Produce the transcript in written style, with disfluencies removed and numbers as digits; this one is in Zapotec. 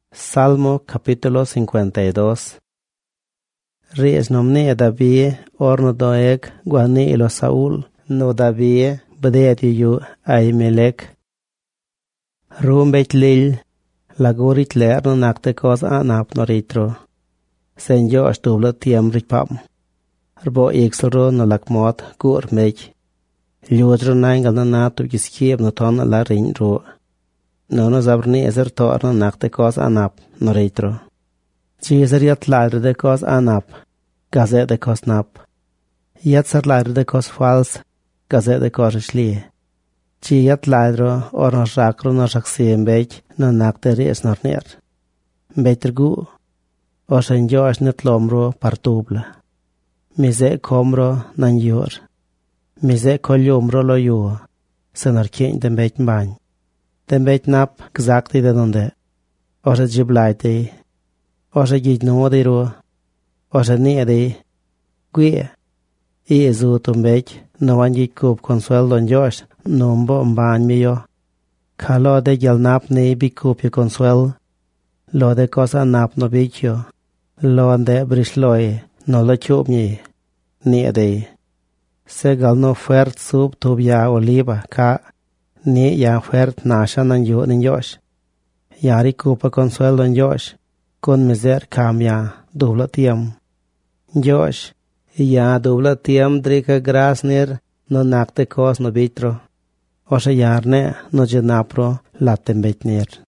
Salmo capítulo 52. Ries nomne David orno doeg guani ilo Saul no David bedet yu Ahimelech. Rumbet lil lagorit ler no nakte kos anap no ritro. Senjo astubla tiam rikpam. Rbo ikselro no lakmot gur mech. Ljudro naingal no natu giskieb no ton la rin ro. Nono zabrni ezer torno nakte kos anap no ritro. Chizer yat ladre de kos anap, gazet de kos nap. Yat sar ladre de kos fals, gazet de kos shlie. Chi yat ladro or no shakro no shaksiem bech no nakte ries nor ner. Beter gu, o shen josh net lomro partubla. Mize komro nan yor. Mize koljomro lo yor, senar kien den bech mbany. Den bech nap gzakti de donde. Ose jiblaiti. Ose gijnodi ro. Ose niedi. Gwie. Izu tumbech no wanjik kup consuel don Josh nombo mbany miyo. Kalo de gel nap ni bikup yo consuel. Lo de cosa nap no bicho. Lo de brishloi no lo chup ni. Niedi. Segal no fuert sub tubia oliva ka. Ni ya fuert nasha nan yo nin Josh. Yari kupa consuel don Josh. Con miser kam ya dubla tiam. Josh. Ya dubla tiam drika gras nir no nakte kos no bitro. Osha yarne no jenapro latem bet nir.